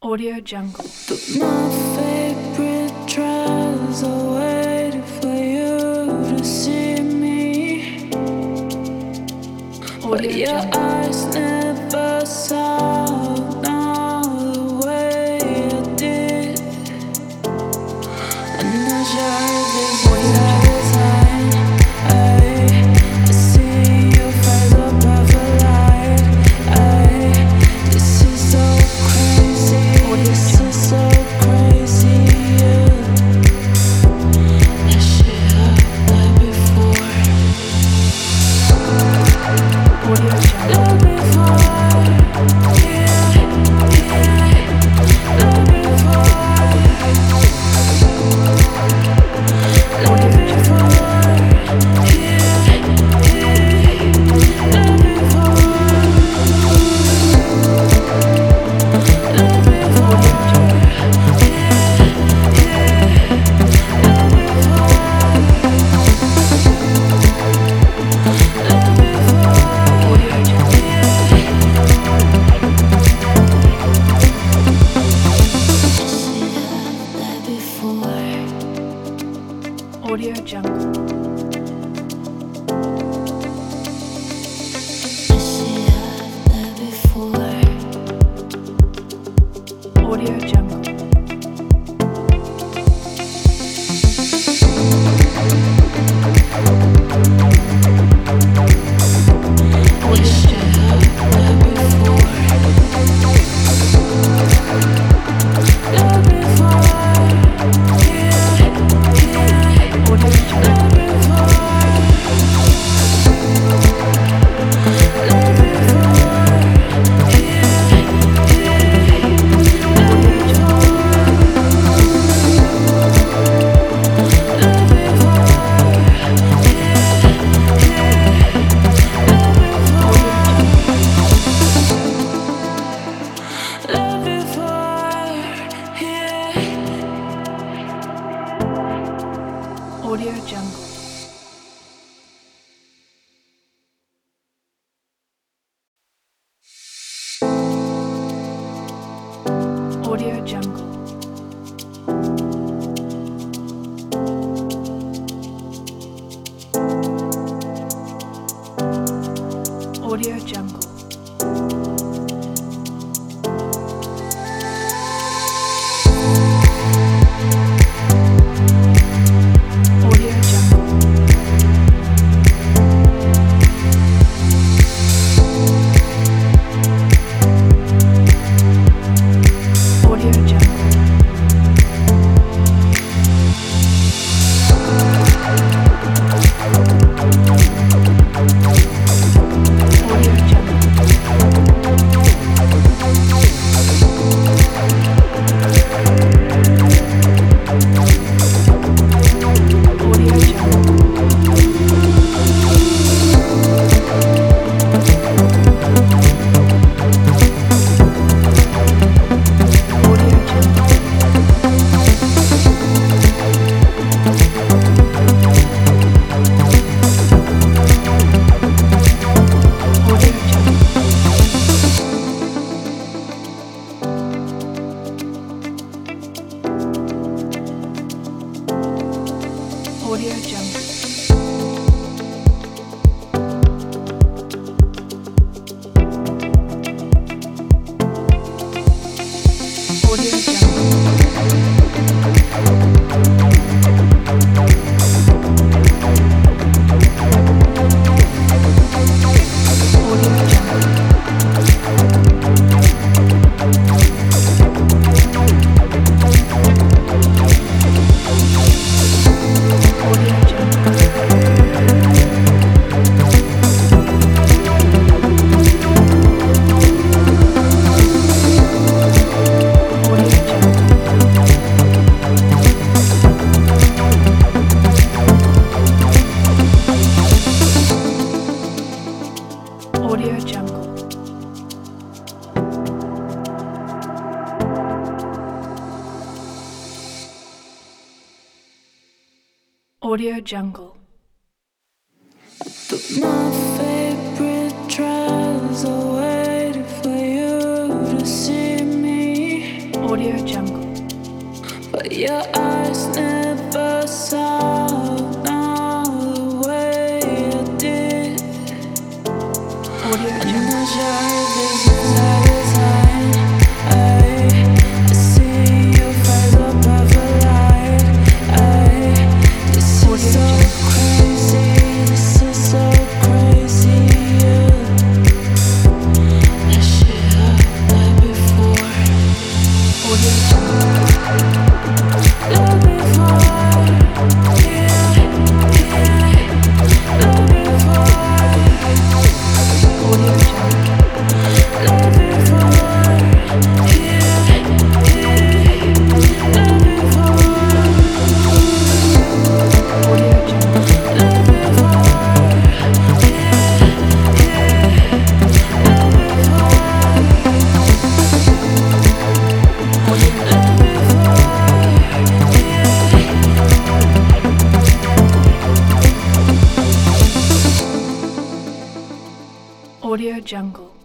Audio Jungle. But my favorite trials are waiting for you to see me. But your eyes never saw the way I did. And as your eyes design, I see your face above the light. This is so crazy. This is so crazy. That shit I've done before. Done before. Yeah, yeah. Done Audio Jungle. Audio Jungle. Audio Jungle. Audio Jungle. Audio Jungle. Audio Jungle. Audio Audio Jungle. Audio Jungle. But my favorite trials are waiting for you to see me. Audio Jungle. but your eyes never saw now the way I did. Audio And Jungle. as your visions I design, I see your face above the light. This is so crazy, this is so crazy. That shit I've met before. Audio Jungle. Love before, yeah, love before, Audio Jungle. love before, yeah, love before, Audio Jungle. love before, Audio Jungle.